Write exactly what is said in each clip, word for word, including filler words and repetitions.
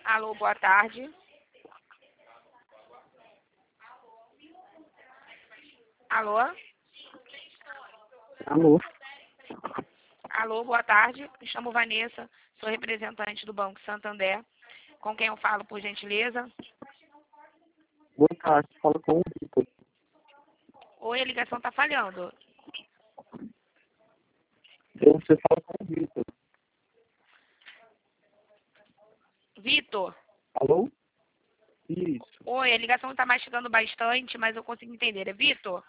Alô, boa tarde. Alô? Alô? Alô, boa tarde. Me chamo Vanessa, sou representante do Banco Santander. Com quem eu falo, por gentileza? Boa tarde, fala com o Vitor. Oi, a ligação está falhando. Eu, você fala com o Vitor. Vitor? Alô? Isso. Oi, a ligação está mastigando bastante, mas eu consigo entender. É Vitor?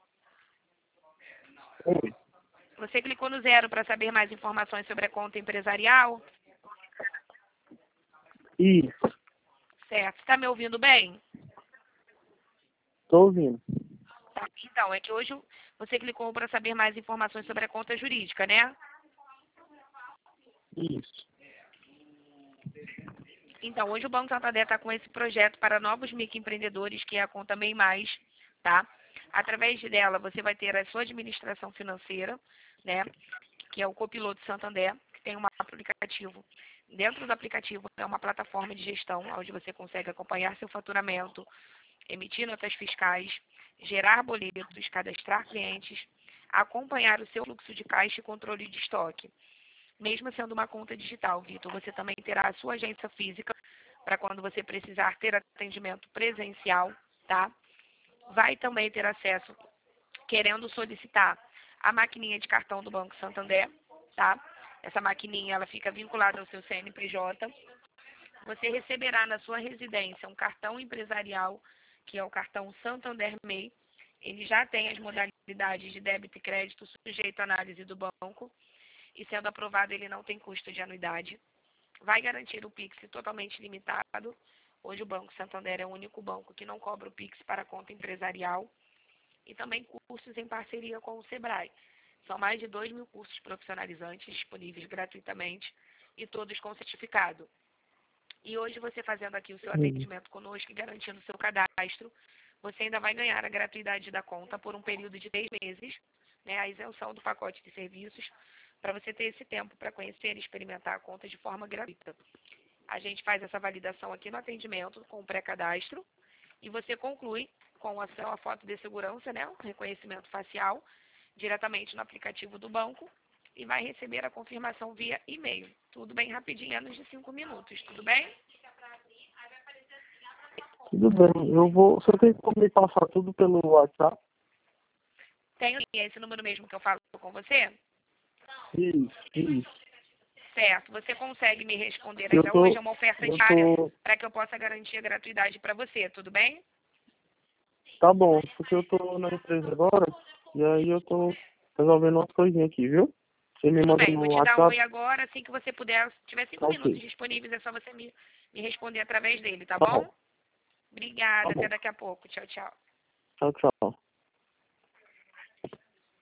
Oi. Você clicou no zero para saber mais informações sobre a conta empresarial? Isso. Certo. Está me ouvindo bem? Tô ouvindo. Tá. Então, é que hoje você clicou para saber mais informações sobre a conta jurídica, né? Isso. Então, hoje o Banco Santander está com esse projeto para novos microempreendedores, que é a conta MEI Mais, tá? Através dela, você vai ter a sua administração financeira, né? Que é o Copiloto Santander, que tem um aplicativo. Dentro do aplicativo é uma plataforma de gestão, onde você consegue acompanhar seu faturamento, emitir notas fiscais, gerar boletos, cadastrar clientes, acompanhar o seu fluxo de caixa e controle de estoque. Mesmo sendo uma conta digital, Vitor, você também terá a sua agência física para quando você precisar ter atendimento presencial, tá? Vai também ter acesso, querendo solicitar, a maquininha de cartão do Banco Santander, tá? Essa maquininha, ela fica vinculada ao seu C N P J. Você receberá na sua residência um cartão empresarial, que é o cartão Santander MEI. Ele já tem as modalidades de débito e crédito sujeito à análise do banco. E sendo aprovado, ele não tem custo de anuidade. Vai garantir o Pix totalmente limitado. Hoje o Banco Santander é o único banco que não cobra o Pix para a conta empresarial. E também cursos em parceria com o Sebrae. São mais de dois mil cursos profissionalizantes disponíveis gratuitamente e todos com certificado. E hoje você fazendo aqui o seu atendimento conosco e garantindo o seu cadastro, você ainda vai ganhar a gratuidade da conta por um período de três meses, né, a isenção do pacote de serviços, para você ter esse tempo para conhecer e experimentar a conta de forma gratuita. A gente faz essa validação aqui no atendimento com o pré-cadastro e você conclui com a sua foto de segurança, né, o reconhecimento facial, diretamente no aplicativo do banco e vai receber a confirmação via e-mail. Tudo bem rapidinho, menos de cinco minutos, tudo bem? Tudo bem. Eu vou. Você tem como me passar tudo pelo WhatsApp? Tenho esse número mesmo que eu falo com você? Isso, isso. Certo. Você consegue me responder Eu ainda tô. hoje? É uma oferta Eu diária tô. para que eu possa garantir a gratuidade para você, tudo bem? Tá bom, porque eu tô na empresa agora e aí eu tô resolvendo umas coisinhas aqui, viu? Você me Tudo manda bem. Vou no te dar um oi WhatsApp? agora. Assim que você puder, se tiver Tá cinco minutos ok. disponíveis, é só você me, me responder através dele, tá Tá bom? bom. Tá Obrigada. Até bom. daqui a pouco. Tchau, tchau. Tchau, tchau.